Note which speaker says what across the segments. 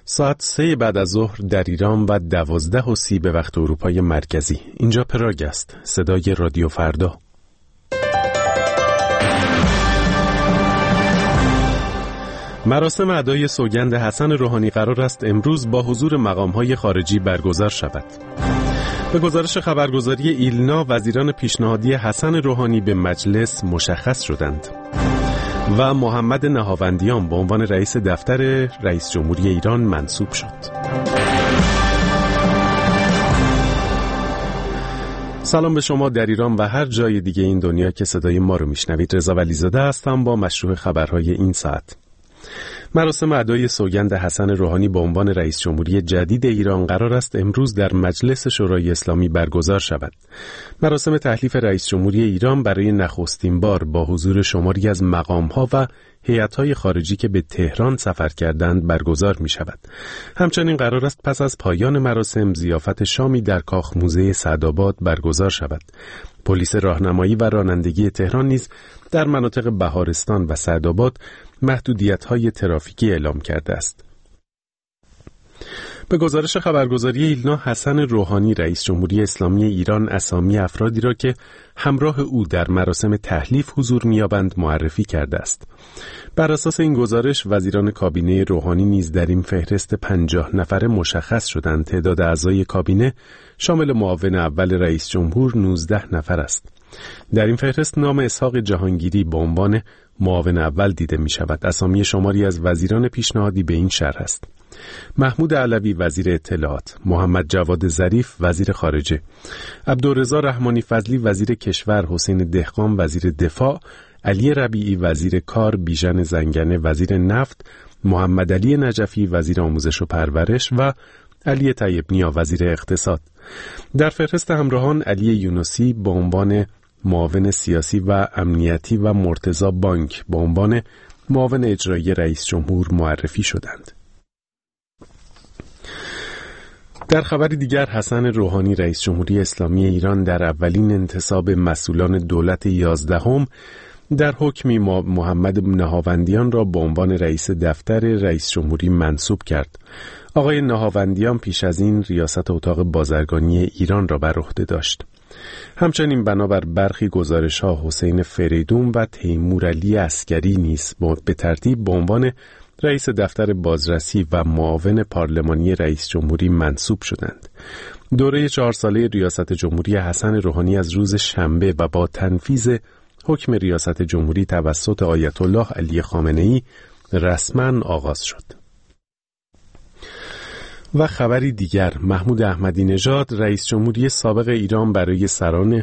Speaker 1: ساعت 3 بعد از ظهر در ایران و 12:30 به وقت اروپای مرکزی. اینجا پراگ است. صدای رادیو فردا. مراسم ادای سوگند حسن روحانی قرار است امروز با حضور مقام‌های خارجی برگزار شود. به گزارش خبرگزاری ایلنا، وزیران پیشنهادی حسن روحانی به مجلس مشخص شدند و محمد نهاوندیان به عنوان رئیس دفتر رئیس جمهوری ایران منصوب شد. سلام به شما در ایران و هر جای دیگه این دنیا که صدای ما رو میشنوید. رضا ولیزاده هستم با مشروع خبرهای این ساعت. مراسم ادای سوگند حسن روحانی به عنوان رئیس جمهوری جدید ایران قرار است امروز در مجلس شورای اسلامی برگزار شود. مراسم تحلیف رئیس جمهوری ایران برای نخستین بار با حضور شماری از مقام‌ها و هیئت‌های خارجی که به تهران سفر کردند برگزار می شود. همچنین قرار است پس از پایان مراسم ضیافت شامی در کاخ موزه سعدآباد برگزار شود. پلیس راهنمایی و رانندگی تهران نیز در مناطق بهارستان و سعدآباد محدودیت‌های ترافیکی اعلام کرده است. به گزارش خبرگزاری ایلنا، حسن روحانی رئیس جمهوری اسلامی ایران اسامی افرادی را که همراه او در مراسم تحلیف حضور می‌یابند معرفی کرده است. بر اساس این گزارش وزیران کابینه روحانی نیز در این فهرست 50 نفره مشخص شدند. تعداد اعضای کابینه شامل معاون اول رئیس جمهور 19 نفر است. در این فهرست نام اسحاق جهانگیری به عنوان معاون اول دیده می شود. اسامی شماری از وزیران پیشنهادی به این شرح است: محمود علوی وزیر اطلاعات، محمد جواد ظریف وزیر خارجه، عبدالرضا رحمانی فضلی وزیر کشور، حسین دهقان وزیر دفاع، علی ربیعی وزیر کار، بیژن زنگنه وزیر نفت، محمد علی نجفی وزیر آموزش و پرورش و علی طیب‌نیا وزیر اقتصاد. در فهرست همراهان علی یونسی به عنوان معاون سیاسی و امنیتی و مرتضی بانک به عنوان معاون اجرایی رئیس جمهور معرفی شدند. در خبر دیگر، حسن روحانی رئیس جمهوری اسلامی ایران در اولین انتصاب مسئولان دولت 11 در حکمی محمد نهاوندیان را به عنوان رئیس دفتر رئیس جمهوری منصوب کرد. آقای نهاوندیان پیش از این ریاست اتاق بازرگانی ایران را بر عهده داشت. همچنین بنابر برخی گزارش‌ها حسین فریدون و تیمورعلی عسکری نیز به ترتیب به عنوان رئیس دفتر بازرسی و معاون پارلمانی رئیس جمهوری منصوب شدند. دوره 4 ساله ریاست جمهوری حسن روحانی از روز شنبه و با تنفیذ حکم ریاست جمهوری توسط آیت الله علی خامنه‌ای رسما آغاز شد. و خبری دیگر، محمود احمدی نژاد رئیس جمهوری سابق ایران برای سران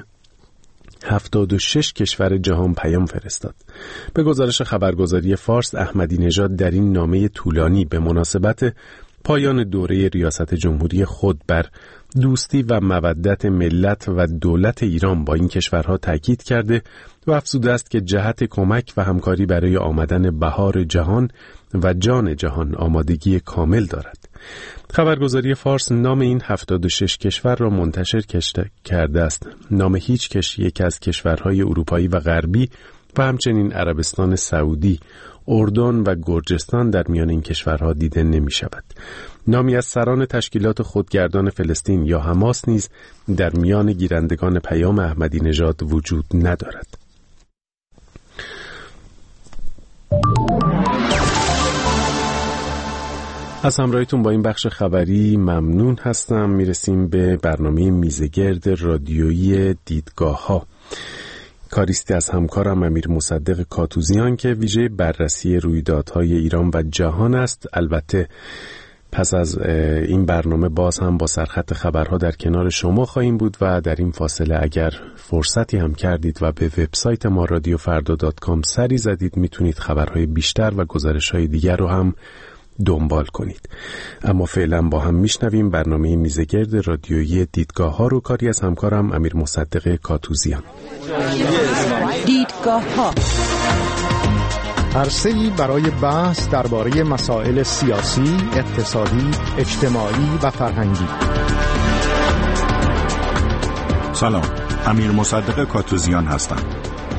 Speaker 1: 76 کشور جهان پیام فرستاد. به گزارش خبرگزاری فارس، احمدی نژاد در این نامه طولانی به مناسبت پایان دوره ریاست جمهوری خود بر دوستی و مودت ملت و دولت ایران با این کشورها تاکید کرده و افزوده است که جهت کمک و همکاری برای آمدن بهار جهان و جان جهان آمادگی کامل دارد. خبرگزاری فارس نام این 76 کشور را منتشر کرده است. نام هیچ یک از کشورهای اروپایی و غربی و همچنین عربستان سعودی، اردن و گرجستان در میان این کشورها دیده نمی شود. نامی از سران تشکیلات خودگردان فلسطین یا حماس نیز در میان گیرندگان پیام احمدی نژاد وجود ندارد. از همراهیتون با این بخش خبری ممنون هستم. میرسیم به برنامه میزگرد رادیویی دیدگاه‌ها. کاریستی از همکارم امیر مصدق کاتوزیان که ویژه بررسی رویدادهای ایران و جهان است. البته پس از این برنامه باز هم با سرخط خبرها در کنار شما خواهیم بود و در این فاصله اگر فرصتی هم کردید و به وبسایت ما radiofarda.com سری زدید میتونید خبرهای بیشتر و گزارش‌های دیگر رو هم دنبال کنید. اما فعلا با هم میشنویم برنامه میزگرد رادیویی دیدگاه‌ها رو، کاری از همکارم امیر مصدق کاتوزیان.
Speaker 2: دیدگاه‌ها
Speaker 3: عرصه‌ای برای بحث درباره مسائل سیاسی، اقتصادی، اجتماعی و فرهنگی.
Speaker 4: سلام، امیر مصدق کاتوزیان هستم.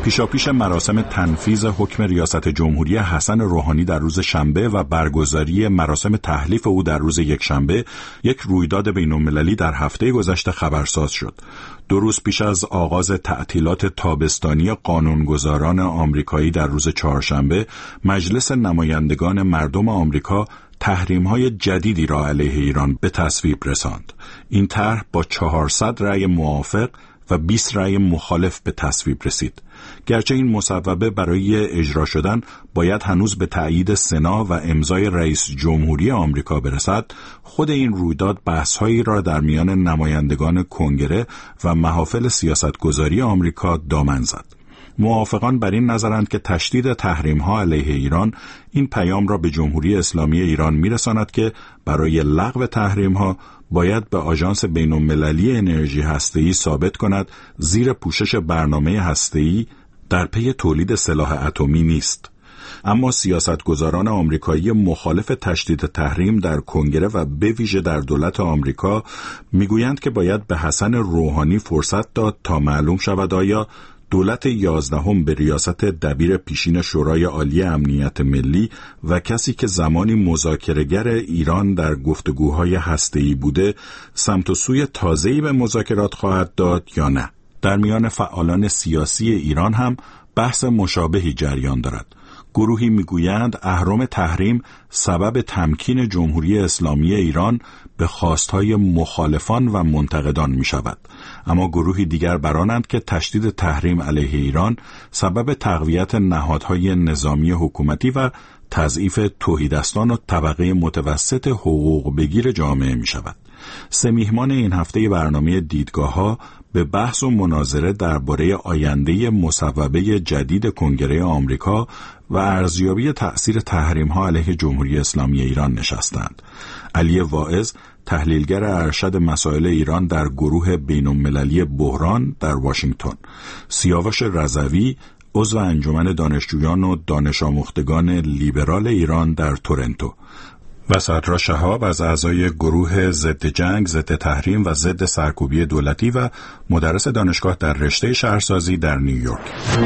Speaker 2: پیشاپیش مراسم تنفیذ حکم ریاست جمهوری حسن روحانی در روز شنبه و برگزاری مراسم تحلیف او در روز یکشنبه، یک رویداد بین‌المللی در هفته گذشته خبرساز شد. 2 روز پیش از آغاز تعطیلات تابستانی قانونگذاران آمریکایی در روز چهارشنبه، مجلس نمایندگان مردم آمریکا تحریم‌های جدیدی را علیه ایران به تصویب رساند. این طرح با 400 رأی موافق و 20 رأی مخالف به تصویب رسید. گرچه این مصوبه برای اجرا شدن باید هنوز به تأیید سنا و امضای رئیس جمهوری آمریکا برسد، خود این رویداد بحث‌هایی را در میان نمایندگان کنگره و محافل سیاستگذاری آمریکا دامن زد. موافقان بر این نظرند که تشدید تحریم‌ها علیه ایران این پیام را به جمهوری اسلامی ایران می‌رساند که برای لغو تحریم‌ها باید به آژانس بین‌المللی انرژی هسته‌ای ثابت کند زیر پوشش برنامه هسته‌ای در پی تولید سلاح اتمی نیست. اما سیاستگزاران آمریکایی مخالف تشدید تحریم در کنگره و به ویژه در دولت آمریکا میگویند که باید به حسن روحانی فرصت داد تا معلوم شود آیا دولت 11 به ریاست دبیر پیشین شورای عالی امنیت ملی و کسی که زمانی مذاکره‌گر ایران در گفتگوهای هسته‌ای بوده سمت و سوی تازه‌ای به مذاکرات خواهد داد یا نه. در میان فعالان سیاسی ایران هم بحث مشابهی جریان دارد. گروهی میگویند اهرم تحریم سبب تمکین جمهوری اسلامی ایران به خواستهای مخالفان و منتقدان می شود. اما گروهی دیگر برانند که تشدید تحریم علیه ایران سبب تقویت نهادهای نظامی حکومتی و تضعیف تهیدستان و طبقه متوسط حقوق بگیر جامعه می شود. 3 میهمان این هفته برنامه دیدگاه‌ها به بحث و مناظره درباره آینده مصوبه جدید کنگره آمریکا و ارزیابی تأثیر تحریم‌ها علیه جمهوری اسلامی ایران نشستند. علی واعظ، تحلیلگر ارشد مسائل ایران در گروه بین‌المللی بحران در واشنگتن، سیاوش رضوی، عضو انجمن دانشجویان و دانش آموختگان لیبرال ایران در تورنتو، و صدرا شهاب از اعضای گروه ضد جنگ، ضد تحریم و ضد سرکوبی دولتی و مدرس دانشگاه در رشته شهرسازی در نیویورک.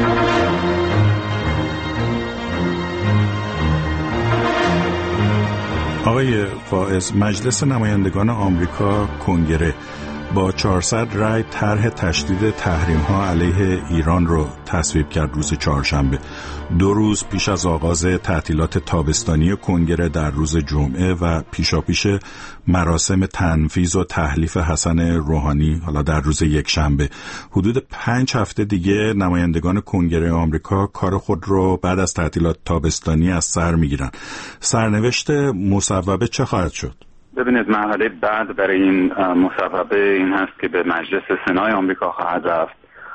Speaker 2: آقای واعظ، مجلس نمایندگان آمریکا کنگره با 400 رأی طرح تشدید تحریم‌ها علیه ایران رو تصویب کرد روز چهارشنبه، 2 روز پیش از آغاز تعطیلات تابستانی کنگره در روز جمعه و پیشاپیش مراسم تنفیذ و تحلیف حسن روحانی حالا در روز یکشنبه. حدود 5 هفته دیگه نمایندگان کنگره آمریکا کار خود رو بعد از تعطیلات تابستانی از سر میگیرن. سرنوشت مصوبه چه خواهد شد؟
Speaker 4: ببینید، مرحله بعد برای این مصوبه این هست که به مجلس سنای آمریکا خواهد رفت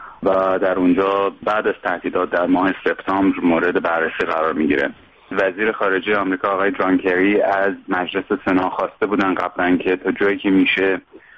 Speaker 4: و در اونجا بعد از تعطیلات در ماه سپتامبر مورد بررسی قرار میگیره. وزیر خارجه آمریکا آقای جان کری از مجلس سنا خواسته بودن قبلا که تا جایی که میشه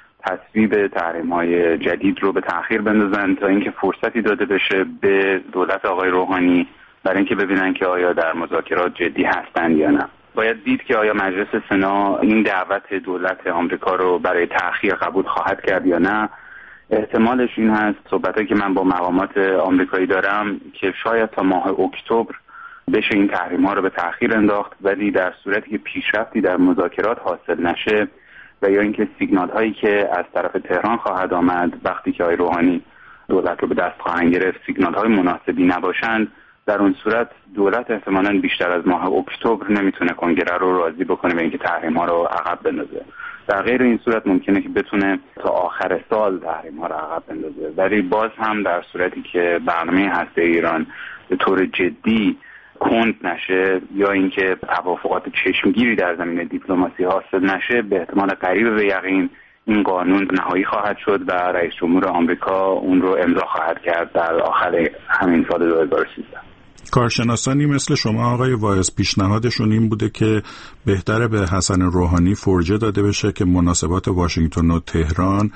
Speaker 4: تصویب تحریم‌های جدید رو به تأخیر بندازن تا اینکه فرصتی داده بشه به دولت آقای روحانی برای اینکه ببینن که آیا در مذاکرات جدی هستن یا نه. باید دید که آیا مجلس سنا این دعوت دولت آمریکا رو برای تأخیر قبول خواهد کرد یا نه. احتمالش این هست، صحبتایی که من با مقامات آمریکایی دارم، که شاید تا ماه اکتبر بشه این تحریم‌ها رو به تأخیر انداخت، ولی در صورتی که پیشرفتی در مذاکرات حاصل نشه و یا اینکه سیگنال هایی که از طرف تهران خواهد آمد وقتی که آقای روحانی دولت رو به دست خواهند گرفت سیگنال های مناسبی نباشند، در اون صورت دولت احتمالاً بیشتر از ماه اکتبر نمیتونه کنگره رو راضی بکنه به اینکه تحریم ها رو عقب بندازه. در غیر این صورت ممکنه که بتونه تا آخر سال تحریم ها رو عقب بندازه، ولی باز هم در صورتی که برنامه هسته ایران به طور جدی کند نشه یا اینکه توافقات چشمگیری در زمینه دیپلماسی حاصل نشه، به احتمال قریب به یقین این قانون نهایی خواهد شد و رئیس جمهور آمریکا اون رو امضا خواهد کرد در آخر همین سال 2013.
Speaker 2: کارشناسانی مثل شما آقای واعظ پیشنهادشون این بوده که بهتره به حسن روحانی فرجه داده بشه که مناسبات واشنگتن و تهران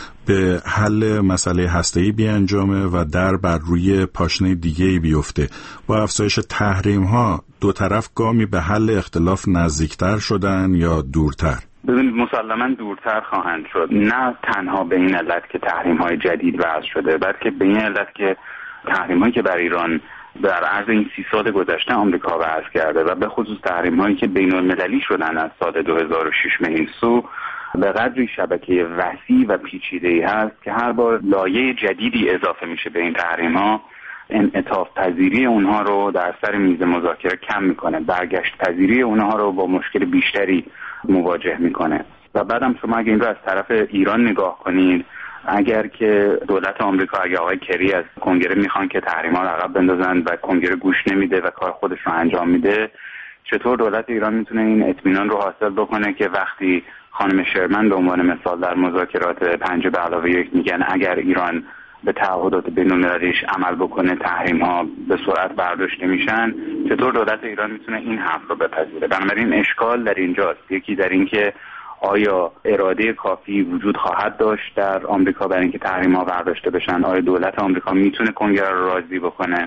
Speaker 2: به حل مسئله هسته‌ای بیانجامه و در بر روی پاشنه دیگه‌ای بیفته. با افزایش تحریم‌ها دو طرف گامی به حل اختلاف نزدیکتر شدن یا دورتر؟
Speaker 4: ببینید، مسلماً دورتر خواهند شد، نه تنها به این علت که تحریم‌های جدید وضع شده، بلکه به این علت که تحریم‌هایی که بر ایران در عرض این 30 سال گذشته آمریکا وضع کرده و به خصوص تحریم‌هایی که بین‌المللی شدن از سال 2006 به این سو به قدری شبکه وسیع و پیچیده‌ای هست که هر بار لایه جدیدی اضافه میشه به این تحریم‌ها، انعطاف پذیری اونها رو در سر میز مذاکره کم میکنه، برگشت پذیری اونها رو با مشکل بیشتری مواجه میکنه. و بعدم شما اگه این رو از طرف ایران نگاه کنید، اگر که دولت آمریکا، اگه آقای کری از کنگره میخوان که تحریم‌ها رو عقب بندازن و کنگره گوش نمیده و کار خودش رو انجام میده، چطور دولت ایران میتونه این اطمینان رو حاصل بکنه که وقتی خانم شرمن به عنوان مثال در مذاکرات 5+1 میگن اگر ایران به تعهدات بین‌المللیش عمل بکنه تحریم‌ها به سرعت برداشته میشن، چطور دولت ایران میتونه این حرف رو بپذیره؟ بنابراین اشکال در اینجاست. یکی در این که آیا اراده کافی وجود خواهد داشت در آمریکا برای اینکه تحریم‌ها برداشته بشن؟ آیا دولت آمریکا میتونه کنگره رو راضی بکنه؟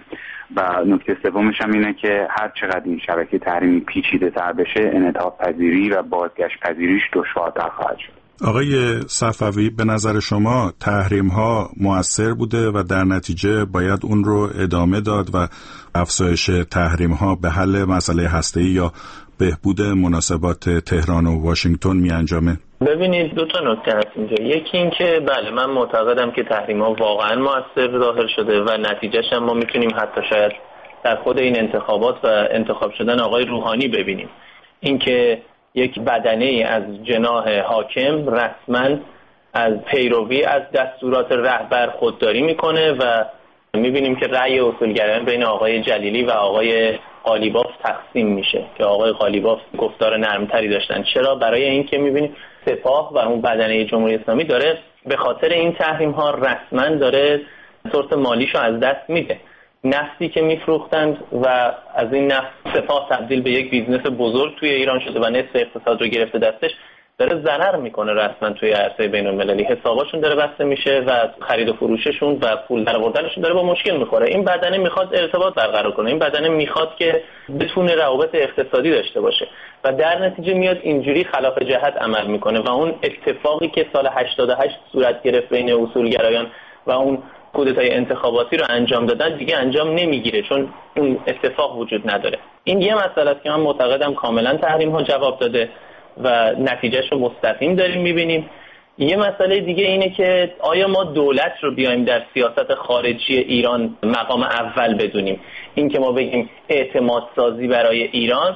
Speaker 4: و نکته سومش هم اینه که هر چقدر این شبکه تحریمی پیچیده‌تر بشه، انعطاف پذیری و بازگشت پذیریش دشوارتر خواهد شد.
Speaker 2: آقای صفوی، به نظر شما تحریم‌ها مؤثر بوده و در نتیجه باید اون رو ادامه داد و افزایش تحریم‌ها به حل مسئله هسته‌ای یا بهبود مناسبات تهران و واشنگتن می‌انجامه؟
Speaker 5: ببینید دو تا نکته هست اینجا. یکی این که بله، من معتقدم که تحریم‌ها واقعا مؤثر ظاهر شده و نتیجهش هم ما میتونیم حتی شاید در خود این انتخابات و انتخاب شدن آقای روحانی ببینیم. اینکه یک بدنه از جناح حاکم رسما از پیروی از دستورات رهبر خودداری میکنه و میبینیم که رأی اصولگرایان بین آقای جلیلی و آقای قالیباف تقسیم میشه که آقای قالیباف گفتار نرمتری داشتن. چرا؟ برای اینکه میبینیم سپاه و اون بدنه جمهوری اسلامی داره به خاطر این تحریم ها رسما داره سورس مالیشو از دست میده. نفتی که میفروختند و از این نفت سپاه تبدیل به یک بیزنس بزرگ توی ایران شده و نصف اقتصاد رو گرفته دستش، داره ضرر میکنه رسما توی عرصه بین‌المللی. حساباشون داره بسته میشه و خرید و فروششون و پول درآوردنشون داره با مشکل میخوره. این بدنه میخواد ارتباط برقرار کنه، این بدنه میخواد که بتونه روابط اقتصادی داشته باشه و در نتیجه میاد اینجوری خلاف جهت عمل میکنه و اون اتفاقی که سال 88 صورت گرفت بین اصولگرایان و اون کودتای انتخاباتی رو انجام دادن دیگه انجام نمیگیره، چون اون اتفاق وجود نداره. این یه مسئله است که من معتقدم کاملا تحریم ها جواب داده و نتیجهش رو مستقیم داریم میبینیم. یه مسئله دیگه اینه که آیا ما دولت رو بیایم در سیاست خارجی ایران مقام اول بدونیم؟ این که ما بگیم اعتماد سازی برای ایران،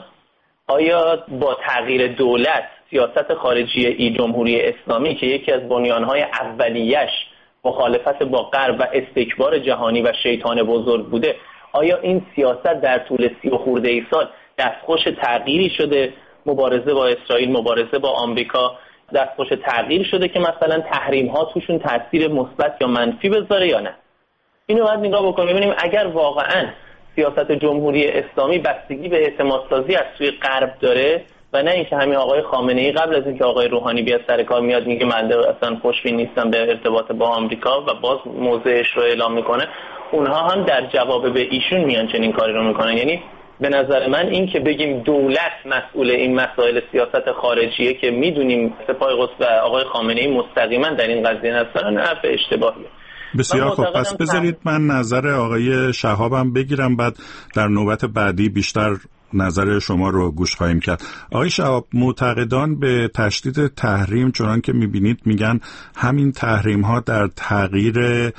Speaker 5: آیا با تغییر دولت سیاست خارجی جمهوری اسلامی که یکی از بنیانهای اولیش مخالفت با غرب و استکبار جهانی و شیطان بزرگ بوده، آیا این سیاست در طول 30 و خورده سال دستخوش تغییری شده؟ مبارزه با اسرائیل، مبارزه با آمریکا دستخوش تغییر شده که مثلا تحریم ها توشون تاثیر مثبت یا منفی بذاره یا نه؟ اینو باید نگاه بکنیم ببینیم اگر واقعا سیاست جمهوری اسلامی بستگی به اعتمادسازی از سوی غرب داره و نه اینکه همین آقای خامنه‌ای قبل از اینکه آقای روحانی بیاد سر کار میاد میگه من اصلا خوشبین نیستم به ارتباط با آمریکا و باز موضعش رو اعلام میکنه، اونها هم در جواب به ایشون میان چنین کاری رو میکنن. یعنی به نظر من این که بگیم دولت مسئول این مسائل سیاست خارجیه که میدونیم سپاه قدس و آقای خامنه‌ای مستقیما در این قضیه هستن، حرف اشتباهیه.
Speaker 2: بسیار خوب، پس بذارید من نظر آقای شهابم بگیرم، بعد در نوبت بعدی بیشتر نظر شما رو گوش خواهیم کرد. آقای شهاب، معتقدان به تشدید تحریم چنان که میبینید میگن همین تحریم ها در تغییر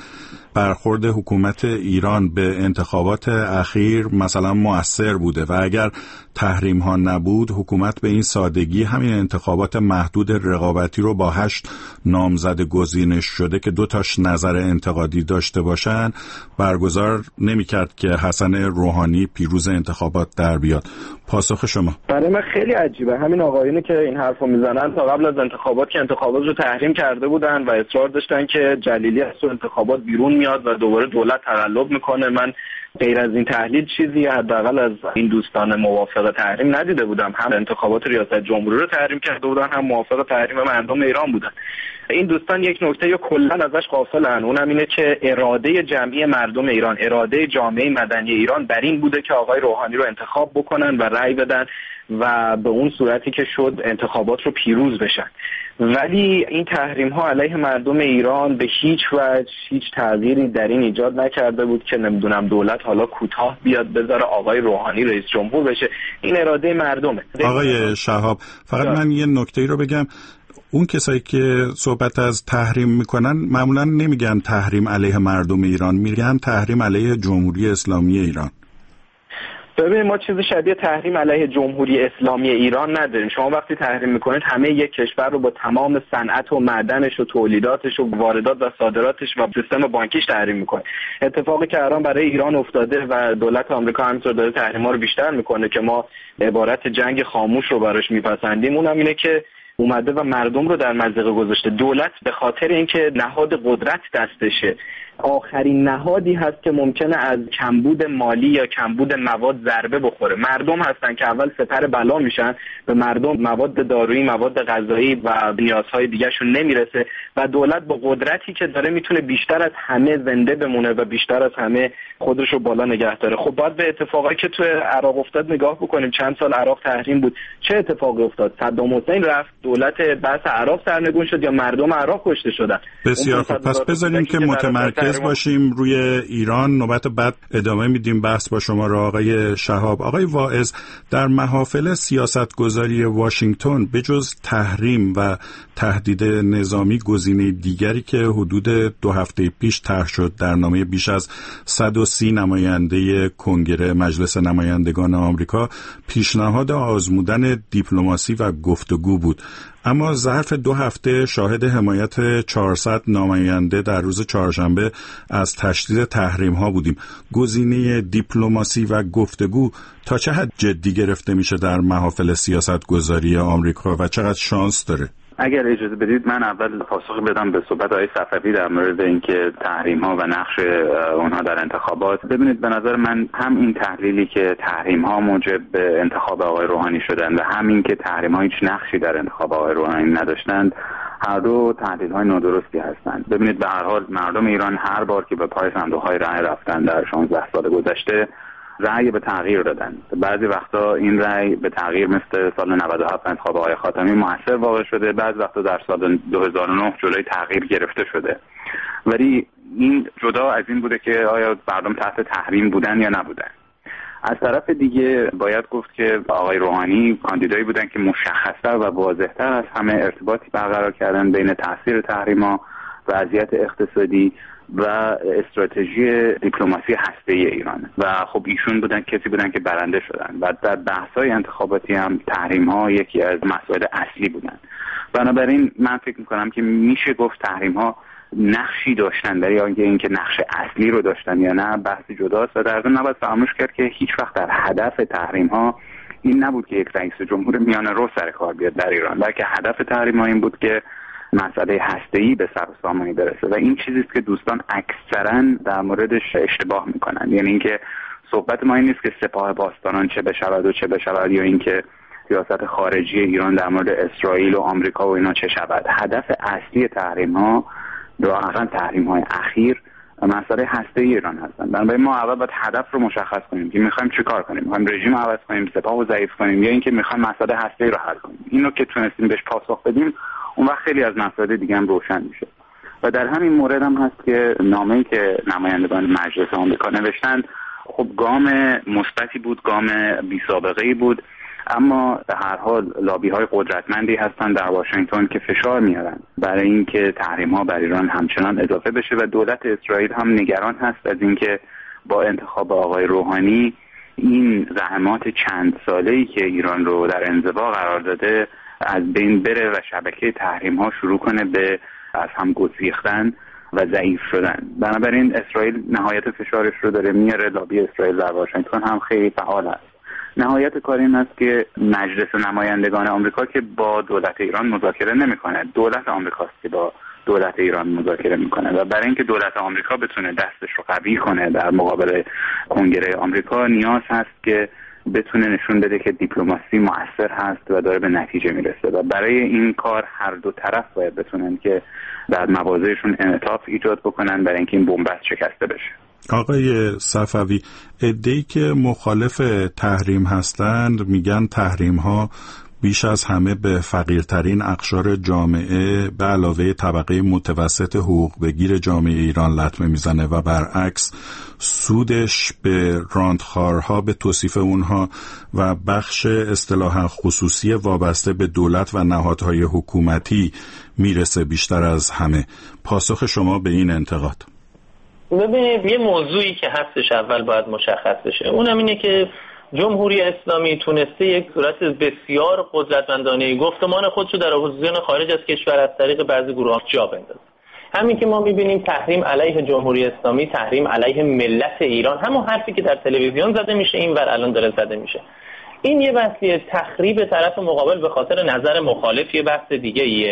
Speaker 2: برخورد حکومت ایران به انتخابات اخیر مثلا مؤثر بوده و اگر تحریم ها نبود حکومت به این سادگی همین انتخابات محدود رقابتی رو با 8 نامزد گزینش شده که 2 تاش نظر انتقادی داشته باشن برگزار نمی‌کرد که حسن روحانی پیروز انتخابات در بیاد. پاسخ شما؟
Speaker 6: برای من خیلی عجیبه. همین آقایونی که این حرفو میزنن تا قبل از انتخابات که انتخابات رو تحریم کرده بودن و اصرار داشتن که جلیلی از انتخابات بیرون میاد و دوباره دولت تقلب میکنه. من غیر از این تحلیل چیزی حداقل از این دوستان موافق تحریم ندیده بودم. هم انتخابات ریاست جمهوری رو تحریم کرده بودن، هم موافق تحریم مردم ایران بودن. این دوستان یک نکته یا کلا ازش غافلن، اونم اینه که اراده جمعی مردم ایران، اراده جامعه مدنی ایران بر این بوده که آقای روحانی رو انتخاب بکنن و رأی بدن و به اون صورتی که شد انتخابات رو پیروز بشن. ولی این تحریم ها علیه مردم ایران به هیچ وجه هیچ تغییری در این ایجاد نکرده بود که نمیدونم دولت حالا کوتاه بیاد بذاره آقای روحانی رئیس جمهور بشه. این اراده مردمه.
Speaker 2: آقای شهاب فقط من یه نکته‌ای رو بگم، اون کسایی که صحبت از تحریم میکنن معمولا نمیگن تحریم علیه مردم ایران، میگن تحریم علیه جمهوری اسلامی ایران.
Speaker 6: ببینید ما چیز شبیه تحریم علیه جمهوری اسلامی ایران نداریم. شما وقتی تحریم میکنید همه یک کشور رو با تمام صنعت و معدنش و تولیداتش و واردات و صادراتش و سیستم بانکیش تحریم میکنید. اتفاقی که الان برای ایران افتاده و دولت آمریکا همینطور داره تحریم‌ها رو بیشتر میکنه که ما عبارت جنگ خاموش رو براش میپسندیم، اونم اینه که اومده و مردم رو در مضیقه گذاشته. دولت به خاطر اینکه نهاد قدرت دستشه، آخرین نهادی هست که ممکنه از کمبود مالی یا کمبود مواد ضربه بخوره. مردم هستن که اول سپر بلا میشن، به مردم مواد دارویی، مواد غذایی و نیازهای دیگه‌شون نمیرسه و دولت با قدرتی که داره میتونه بیشتر از همه زنده بمونه و بیشتر از همه خودش رو بالا نگه داره. خب باید به اتفاقایی که تو عراق افتاد نگاه بکنیم. چند سال عراق تحریم بود، چه اتفاقی افتاد؟ صدام حسین رفت، دولت بحث عراق سرنگون شد یا مردم عراق کشته شدن؟
Speaker 2: بسیار خوب، پس بذاریم که متمرکز باشیم روی ایران. نوبت بعد ادامه میدیم بحث با شما را آقای شهاب. آقای واعظ، در محافل سیاستگذاری واشنگتن به جز تحریم و تهدید نظامی گزینه دیگری که حدود 2 هفته پیش طرح شد در نامه بیش از 130 نماینده کنگره مجلس نمایندگان آمریکا پیشنهاد آزمودن دیپلماسی و گفتگو بود. اما ظرف 2 هفته شاهد حمایت 400 نماینده در روز چهارشنبه از تشدید تحریم ها بودیم. گزینه دیپلماسی و گفتگو تا چه حد جدی گرفته میشه در محافل سیاست گذاری آمریکا و چقدر شانس داره؟
Speaker 4: اگر اجازه بدید من اول پاسخ بدم به صحبت آقای صفوی در مورد اینکه تحریم ها و نقش اونها در انتخابات. ببینید به نظر من هم این تحلیلی که تحریم ها موجب به انتخاب آقای روحانی شدند و همین که تحریم ها هیچ نقشی در انتخاب آقای روحانی نداشتند، هر دو تحلیل های نادرستی هستند. ببینید به هر حال مردم ایران هر بار که به پای صندوق های رأی رفتن در 16 سال گذشته رأی به تغییر دادن. بعضی وقتا این رأی به تغییر مثل سال 97 انتخاب آقای خاتمی موثر واقع شده، بعضی وقتا در سال 2009 جلوی تغییر گرفته شده. ولی این جدا از این بوده که آیا مردم تحت تحریم بودن یا نبودن. از طرف دیگه باید گفت که آقای روحانی کاندیدایی بودن که مشخص‌تر و واضح‌تر از همه ارتباطی برقرار کردن بین تاثیر تحریم‌ها، وضعیت اقتصادی و استراتژی دیپلماسی هسته‌ای ایران و خب ایشون کسی بودن که برنده شدن و در بحث‌های انتخاباتی هم تحریم‌ها یکی از مسائل اصلی بودن. بنابراین من فکر می‌کنم که میشه گفت تحریم‌ها نقشی داشتن، برای اینکه نقش اصلی رو داشتن یا نه بحثی جداست و در ضمن نباید فراموش کرد که هیچ وقت در هدف تحریم‌ها این نبود که یک رئیس جمهور میانه رو سر کار بیاد در ایران، بلکه هدف تحریم‌ها این بود که مسئله هسته‌ای به سر و سامانی برسه و این چیزی است که دوستان اکثرا در موردش اشتباه میکنن. یعنی اینکه صحبت ما این نیست که سپاه پاسداران چه بشود و چه بشود یا اینکه سیاست خارجی ایران در مورد اسرائیل و آمریکا و اینا چه شود. هدف اصلی تحریم‌ها واقعا تحریم‌های اخیر مسئله هسته‌ای ایران هستن. بنابراین ما اول باید هدف رو مشخص کنیم که می‌خوایم چه کار کنیم. می‌خوایم رژیم عوض کنیم، سپاه رو ضعیف کنیم یا اینکه می‌خوایم مسئله هسته‌ای رو حل کنیم. اینو که تونستیم بهش پاسخ بدیم اون وقت خیلی از مسائل دیگه هم روشن میشه. و در همین مورد هم هست که نامه‌ای که نمایندگان مجلس آمریکا نوشتن خب گام مثبتی بود، گام بی‌سابقه‌ای بود، اما به هر حال لابی‌های قدرتمندی هستن در واشنگتن که فشار میارن برای اینکه تحریم‌ها بر ایران همچنان اضافه بشه و دولت اسرائیل هم نگران هست از اینکه با انتخاب آقای روحانی این زحمات چند ساله‌ای که ایران رو در انزوا قرار داده از بین بره و شبکه تحریم‌ها شروع کنه به از هم گسیختن و ضعیف شدن. بنابراین اسرائیل نهایت فشارش رو داره میاره. لابی اسرائیل در واشنگتن هم خیلی فعال است. نهایت کار این است که مجلس نمایندگان آمریکا که با دولت ایران مذاکره نمیکنه، دولت آمریکاست که با دولت ایران مذاکره میکنه و برای اینکه دولت آمریکا بتونه دستش رو قوی کنه در مقابل کنگره آمریکا نیاز هست که بتونه نشون بده که دیپلماسی مؤثر هست و داره به نتیجه میرسه و برای این کار هر دو طرف باید بتونن که در مواضعشون انعطاف ایجاد بکنن برای اینکه این بنبست شکسته بشه.
Speaker 2: آقای صفوی، عده‌ای که مخالف تحریم هستند میگن تحریم ها بیش از همه به فقیرترین اقشار جامعه به علاوه طبقه متوسط حقوق بگیر جامعه ایران لطمه میزنه و برعکس سودش به راندخوارها، به توصیف اونها و بخش اصطلاحاً خصوصی وابسته به دولت و نهادهای حکومتی میرسه بیشتر از همه. پاسخ شما به این انتقاد؟
Speaker 5: ببینید، یه موضوعی که هستش اول باید مشخص بشه، اونم اینه که جمهوری اسلامی تونسته یک صورت بسیار قدرتمندانه گفتمان خودشو در اپوزیسیون خارج از کشور از طریق بعضی گروه‌ها جا بندازه. همین که ما می‌بینیم تحریم علیه جمهوری اسلامی، تحریم علیه ملت ایران، همون حرفی که در تلویزیون زده میشه اینور الان داره زده میشه. این یه بحثیه. تخریب طرف مقابل به خاطر نظر مخالف یه بحث دیگه ایه.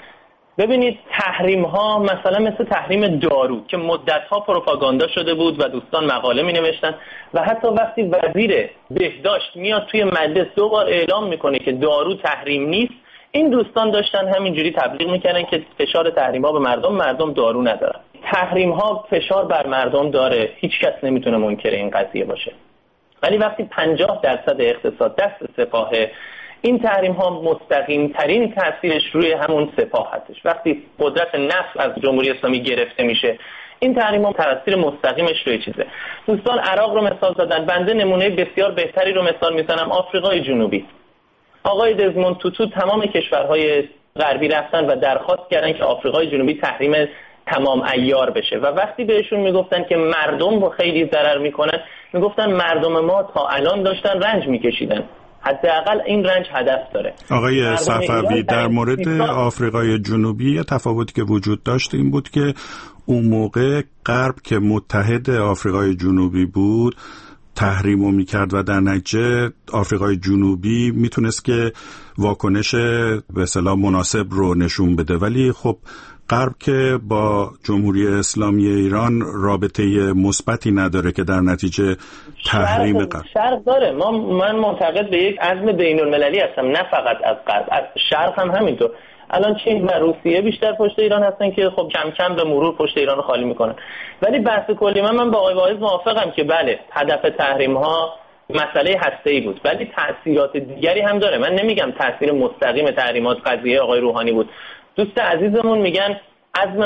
Speaker 5: ببینید تحریم ها مثلا مثل تحریم دارو که مدت ها پروپاگاندا شده بود و دوستان مقاله می نوشتن و حتی وقتی وزیر بهداشت میاد توی مجلس 2 بار اعلام میکنه که دارو تحریم نیست، این دوستان داشتن همینجوری تبلیغ میکنن که فشار تحریم ها به مردم دارو ندارن. تحریم ها فشار بر مردم داره، هیچ کس نمیتونه منکر این قضیه باشه. ولی وقتی 50% اقتصاد دست سپاهه، این تحریم ها مستقیم ترین تاثیرش روی همون سپاه هستش. وقتی قدرت نفت از جمهوری اسلامی گرفته میشه، این تحریم ها تاثیر مستقیمش روی چیزه. دوستان عراق رو مثال زدن، بنده نمونه بسیار بهتری رو مثال میزنم، آفریقای جنوبی. آقای دزموند توتو تمام کشورهای غربی رفتن و درخواست کردن که آفریقای جنوبی تحریم تمام عیار بشه و وقتی بهشون میگفتن که مردم رو خیلی ضرر میکنن، میگفتن مردم ما تا الان داشتن رنج میکشیدن، حداقل این رنج هدف داره.
Speaker 2: آقای صفوی، در مورد آفریقای جنوبی یه تفاوتی که وجود داشت این بود که اون موقع غرب که متحد آفریقای جنوبی بود تحریمو میکرد و در نتیجه آفریقای جنوبی میتونست که واکنش به اصطلاح مناسب رو نشون بده، ولی خب غرب که با جمهوری اسلامی ایران رابطه مثبتی نداره که در نتیجه تحریم
Speaker 5: شرق داره. من معتقد به یک عزم بین‌المللی هستم، نه فقط از غرب، از شرق هم همینطور. الان چین و روسیه بیشتر پشت ایران هستن که خب کم کم به مرور پشت ایران رو خالی میکنن. ولی بحث کلی من با آقای واعظ موافقم که بله هدف تحریم ها مسئله هسته‌ای بود، ولی تأثیرات دیگری هم داره. من نمیگم تأثیر مستقیم تحریمات قضیه آقای روحانی بود. دوست عزیزمون میگن عزم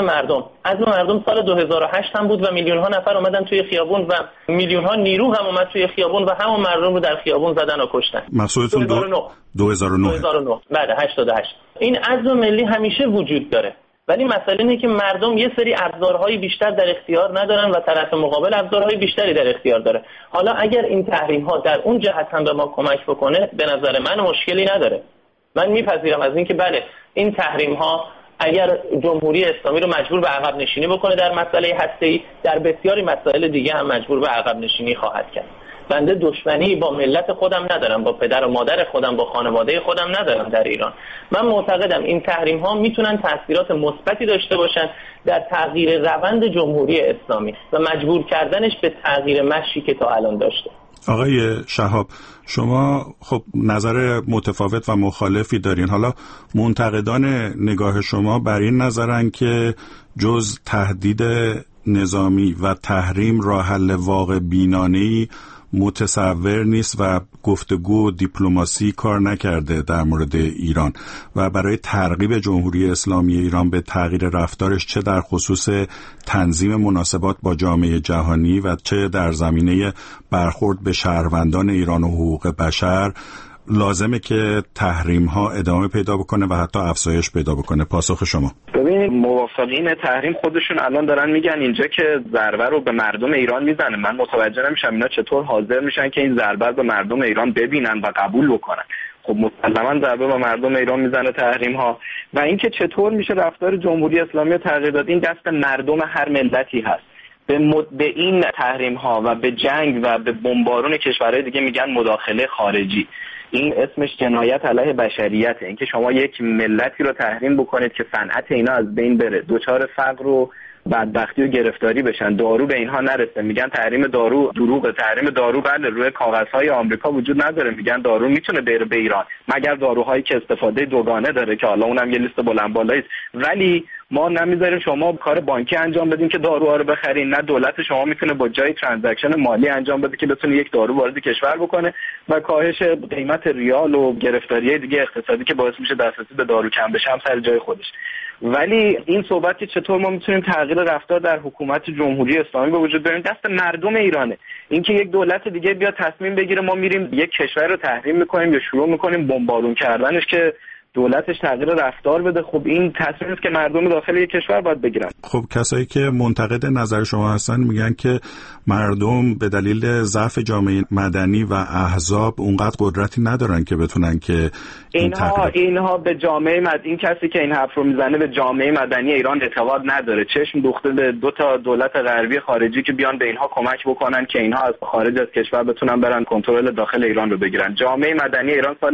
Speaker 5: مردم سال 2008 هم بود و میلیون ها نفر اومدن توی خیابون و میلیون ها نیرو هم اومد توی خیابون و همون مردم رو در خیابون زدن و کشتن.
Speaker 2: مقصودتون 2009
Speaker 5: بعد 88. این عزم ملی همیشه وجود داره، ولی مسئله اینه که مردم یه سری ابزارهای بیشتر در اختیار ندارن و طرف مقابل ابزارهای بیشتری در اختیار داره. حالا اگر این تحریم ها در اون جهت هم به ما کمک بکنه، به نظر من مشکلی نداره. من میپذیرم از این که بله این تحریم ها اگر جمهوری اسلامی رو مجبور به عقب نشینی بکنه در مسئله هسته‌ای، در بسیاری مسائل دیگه هم مجبور به عقب نشینی خواهد کرد. بنده دشمنی با ملت خودم ندارم، با پدر و مادر خودم، با خانواده خودم ندارم در ایران. من معتقدم این تحریم ها میتونن تاثیرات مثبتی داشته باشن در تغییر روند جمهوری اسلامی و مجبور کردنش به تغییر مشی که تا الان داشته.
Speaker 2: آقای شهاب، شما خب نظر متفاوت و مخالفی دارین. حالا منتقدان نگاه شما بر این نظرن که جز تهدید نظامی و تحریم راه حل واقع بینانه‌ای متصور نیست و گفتگو دیپلماسی کار نکرده در مورد ایران و برای ترغیب جمهوری اسلامی ایران به تغییر رفتارش چه در خصوص تنظیم مناسبات با جامعه جهانی و چه در زمینه برخورد به شهروندان ایران و حقوق بشر لازمه که تحریم ها ادامه پیدا بکنه و حتی افزایش پیدا بکنه. پاسخ شما؟
Speaker 6: ببینید موافقین تحریم خودشون الان دارن میگن اینجا که ضربه رو به مردم ایران میزنه. من متوجه نمیشم اینا چطور حاضر میشن که این ضربه به مردم ایران ببینن و قبول بکنن. خب مسلماً ضربه به مردم ایران میزنه تحریم ها و اینکه چطور میشه رفتار جمهوری اسلامی تغییر داد، این دست مردم هر ملتی هست. به این تحریم ها و به جنگ و به بمبارون کشورهای دیگه میگن مداخله خارجی. این اسمش جنایت علیه بشریته. اینکه شما یک ملتی رو تحریم بکنید که صنعت اینا از بین بره، دوچار فقر و بدبختی و گرفتاری بشن، دارو به اینها نرسه، میگن تحریم دارو دروغه. تحریم دارو بله روی کاغذهای آمریکا وجود نداره، میگن دارو میتونه بره به ایران مگر داروهایی که استفاده دوگانه داره که حالا اونم یه لیست بلند بالایی است. ولی ما نمیذاریم شما کار بانکی انجام بدین که داروها رو بخرین، نه دولت شما میتونه با جای ترانزکشن مالی انجام بده که بتونه یک دارو وارد کشور بکنه و کاهش قیمت ریال و گرفتاری‌های دیگه اقتصادی که باعث میشه دسترسی به دارو کم بشه هم سر جای خودش. ولی این صحبت که چطور ما میتونیم تغییر رفتار در حکومت جمهوری اسلامی به وجود بیاریم دست مردم ایرانه. اینکه یک دولت دیگه بیاد تصمیم بگیره ما میریم یک کشور رو تحریم میکنیم یا شروع میکنیم بمبارون کردنش که دولتش تغییر رفتار بده، خب این تصمیمی است که مردم داخل یک کشور باید بگیرن.
Speaker 2: خب کسایی که منتقد نظر شما هستن میگن که مردم به دلیل ضعف جامعه مدنی و احزاب اونقدر قدرتی ندارن که بتونن که
Speaker 6: اینها به جامعه این کسی که این حرف رو میزنه به جامعه مدنی ایران اعتقاد نداره. چشم دوخته به 2 تا دولت غربی خارجی که بیان به اینها کمک بکنن که اینها از خارج از کشور بتونن برن کنترل داخل ایران رو بگیرن. جامعه مدنی ایران سال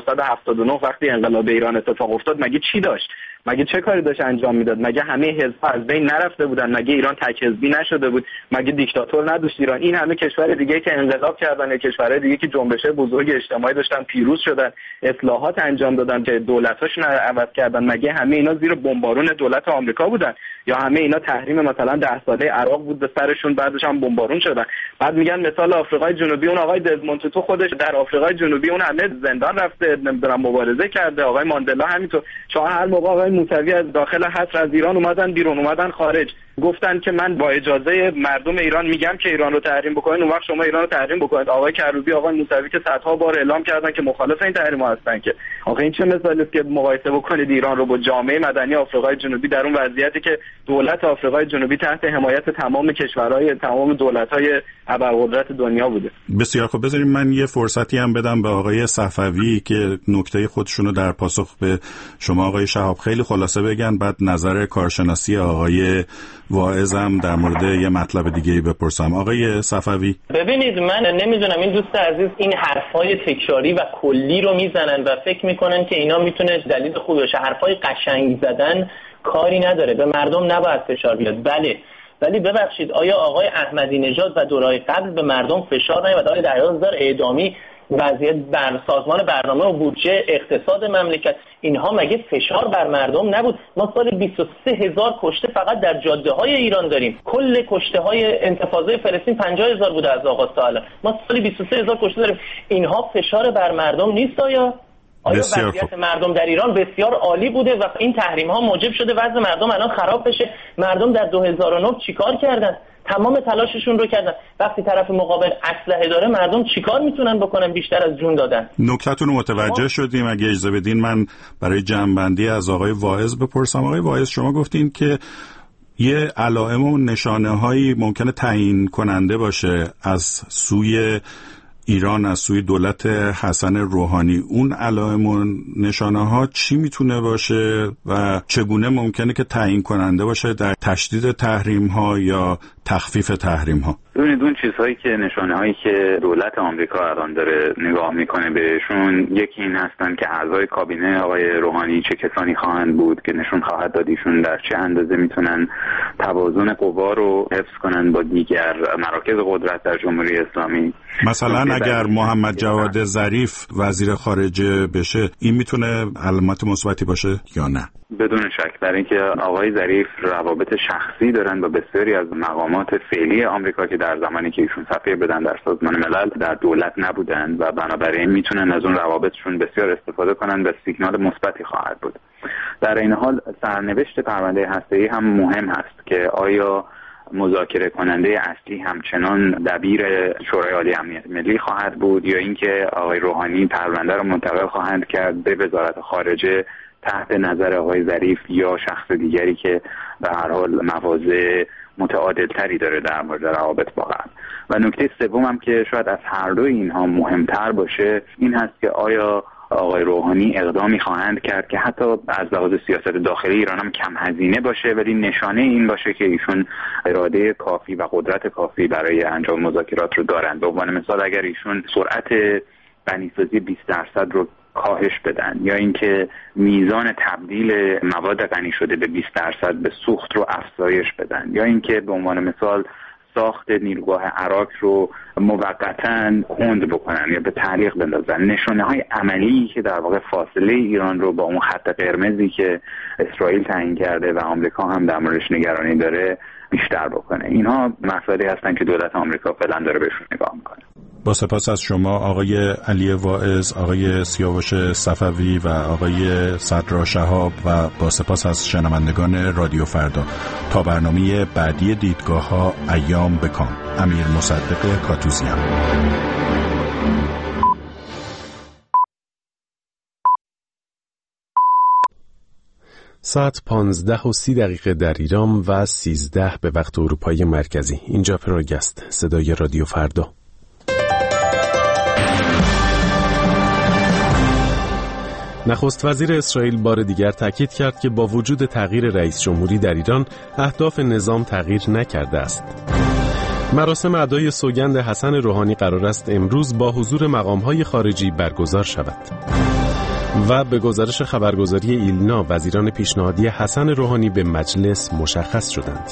Speaker 6: 1979 وقتی انقلاب ایران اتفاق افتاد مگه چی داشت؟ مگه چه کاری داشت انجام میداد؟ مگه همه حزب‌ها از بین نرفته بودن؟ مگه ایران تک حزبی نشده بود؟ مگه دیکتاتور نداشت ایران؟ این همه کشور دیگه که انقلاب کردن یا کشورهای دیگه که جنبش بزرگ اجتماعی داشتن پیروز شدن، اصلاحات انجام دادن که دولتاشون عوض کردن، مگه همه اینا زیر بمبارون دولت آمریکا بودن؟ یا همه اینا تحریم مثلا 10 ساله عراق بود به سرشون بعدش هم بمبارون شدن؟ بعد میگن مثال آفریقای جنوبی، اون آقای دزموند توتو خودش در آفریقای جنوبی اون همه زندان رفته، نمیدونم مبارزه کرده، آقای ماندلا همینطور. شما هر موقع آقای موسوی از داخل حصر از ایران اومدن بیرون، اومدن خارج، گفتن که من با اجازه مردم ایران میگم که ایران رو تحریم بکنید، اون وقت شما ایران رو تحریم بکنید. آقای کروبی، آقای موسوی که صدها بار اعلام کردن که مخالف این تحریم‌ها هستن. که آخه این چه مثالیه که مقایسه بکنید ایران رو با جامعه مدنی آفریقای جنوبی در اون وضعیتی که دولت آفریقای جنوبی تحت حمایت تمام کشورهای تمام دولت‌های ابرقدرت دنیا بوده.
Speaker 2: بسیار خوب، بذارید من یه فرصتی هم بدم به آقای صفوی که نکته خودشونو در پاسخ به شما آقای شهاب خیلی خلاصه بگن، بعد نظر کارشناسی آقای واعظ هم در مورد یه مطلب دیگه‌ای بپرسم. آقای صفوی،
Speaker 5: ببینید من نمیدونم این دوست عزیز این حرفای تکراری و کلی رو میزنن و فکر میکنن که اینا میتونه دلیل خوب باشه. حرفای قشنگ زدن کاری نداره، به مردم نباید فشار بیاد. بله، ولی ببخشید آیا آقای احمدی نژاد و دورهای قبل به مردم فشار نیامد؟ آقای دریازدار اعدامی، وضعیت بر سازمان برنامه و بودجه اقتصاد مملکت، اینها مگه فشار بر مردم نبود؟ ما سال 23,000 کشته فقط در جاده های ایران داریم. کل کشته های انتفاضه فلسطین 50,000 بوده از آغاز تا الان. ما سال 23,000 کشته داریم. اینها فشار بر مردم نیست؟ آیا وضعیت مردم در ایران بسیار عالی بوده و این تحریم ها موجب شده وضع مردم الان خراب بشه؟ مردم در 2009 چیکار کردن؟ تمام تلاششون رو کردن. وقتی طرف مقابل اسلحه داره مردم چیکار میتونن بکنن بیشتر از جون دادن؟
Speaker 2: نکته‌تون رو متوجه شدیم. اگه اجازه بدین من برای جمع‌بندی از آقای واعظ بپرسم. آقای واعظ، شما گفتین که یه علائم و نشانه‌هایی ممکنه تعیین کننده باشه از سوی ایران، از سوی دولت حسن روحانی. اون علائم و نشانه‌ها چی میتونه باشه و چگونه ممکنه که تعیین کننده باشه در تشدید تحریم‌ها یا تخفیف تحریم‌ها؟
Speaker 4: ببینید اون چیزهایی که نشانه‌هایی که دولت آمریکا الان داره نگاه میکنه بهشون، یکی این هستن که اعضای کابینه آقای روحانی چه کسانی خواهند بود که نشون خواهد داد ایشون در چه اندازه میتونن توازن قوا رو حفظ کنن با دیگر مراکز قدرت در جمهوری اسلامی.
Speaker 2: مثلا اگر محمد جواد ظریف وزیر خارجه بشه، این میتونه علامت مثبتی باشه یا نه؟
Speaker 4: بدون شک، برای اینکه آقای ظریف روابط شخصی دارن با بسیاری از مقامات فعلی آمریکا که در زمانی که ایشون سفیر بدن در سازمان ملل در دولت نبودن و بنابراین میتونن از اون روابطشون بسیار استفاده کنن و سیگنال مثبتی خواهد بود. در این حال سرنوشت پرونده هسته‌ای هم مهم هست که آیا مذاکره کننده اصلی همچنان دبیر شورای عالی امنیت ملی خواهد بود یا اینکه آقای روحانی پرونده رو منتقل خواهند کرد به وزارت خارجه تحت نظر آقای ظریف یا شخص دیگری که به هر حال مواضع متعادلتری داره در مورد روابط با غرب. و نکته سوم هم که شاید از هر دو اینها مهمتر باشه این هست که آیا آقای روحانی اقدامی خواهند کرد که حتی از لحاظ سیاست داخلی ایران هم کم هزینه باشه ولی نشانه این باشه که ایشون اراده کافی و قدرت کافی برای انجام مذاکرات رو دارند. به عنوان مثال اگر ایشون سرعت غنیسازی 20% رو کاهش بدن یا اینکه میزان تبدیل مواد غنی شده به 20% به سوخت رو افزایش بدن یا اینکه به عنوان مثال ساخت نیروگاه عراق رو موقتاً کند بکنن یا به تعلیق بندازن. نشانه‌های عملی که در واقع فاصله ایران رو با اون خط قرمزی که اسرائیل تعیین کرده و آمریکا هم در موردش نگرانی داره بیشتر بکنه. اینها مسائلی هستن که دولت آمریکا فعلا داره بهشون نگاه میکنه.
Speaker 2: با سپاس از شما آقای علی واعظ، آقای سیاوش صفوی و آقای صدرا شهاب و با سپاس از شنوندگان رادیو فردا. تا برنامه بعدی دیدگاه‌ها، ایام بکام. امیر مصدق کاتوزیان.
Speaker 1: ساعت 15:30 در ایران و 13 به وقت اروپای مرکزی. اینجا پراگ است، صدای رادیو فردا. نخست وزیر اسرائیل بار دیگر تاکید کرد که با وجود تغییر رئیس جمهوری در ایران، اهداف نظام تغییر نکرده است. مراسم ادای سوگند حسن روحانی قرار است امروز با حضور مقام‌های خارجی برگزار شود. و به گزارش خبرگزاری ایلنا، وزیران پیشنهادی حسن روحانی به مجلس مشخص شدند.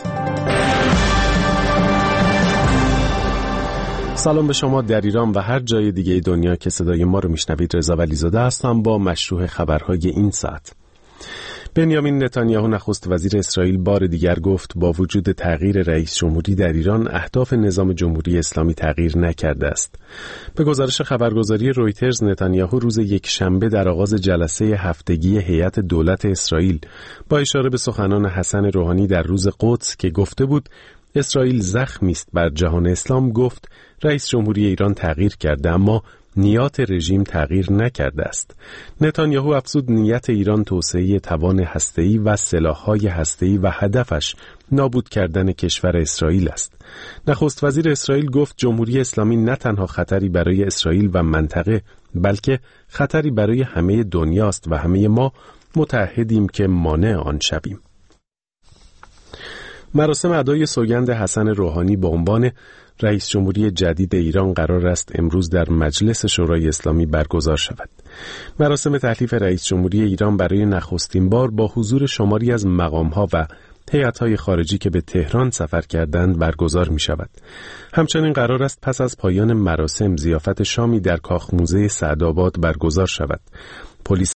Speaker 1: سلام به شما در ایران و هر جای دیگه دنیا که صدای ما رو میشنوید. رضا ولیزاده هستم با مشروع خبرهای این ساعت. بنیامین نتانیاهو نخست وزیر اسرائیل بار دیگر گفت با وجود تغییر رئیس جمهوری در ایران، اهداف نظام جمهوری اسلامی تغییر نکرده است. به گزارش خبرگزاری رویترز، نتانیاهو روز یکشنبه در آغاز جلسه هفتگی هیئت دولت اسرائیل با اشاره به سخنان حسن روحانی در روز قدس که گفته بود اسرائیل زخمی است بر جهان اسلام، گفت رئیس جمهوری ایران تغییر کرده اما نیات رژیم تغییر نکرده است. نتانیاهو افزود نیت ایران توسعه توان هسته‌ای و سلاح‌های هسته‌ای و هدفش نابود کردن کشور اسرائیل است. نخست وزیر اسرائیل گفت جمهوری اسلامی نه تنها خطری برای اسرائیل و منطقه، بلکه خطری برای همه دنیاست و همه ما متعهدیم که مانع آن شویم. مراسم ادای سوگند حسن روحانی به عنوان رئیس جمهوری جدید ایران قرار است امروز در مجلس شورای اسلامی برگزار شود. مراسم تحلیف رئیس جمهوری ایران برای نخستین بار با حضور شماری از مقام‌ها و هیئت‌های خارجی که به تهران سفر کردند برگزار می شود. همچنین قرار است پس از پایان مراسم ضیافت شامی در کاخ موزه سعدآباد برگزار شود. پلیس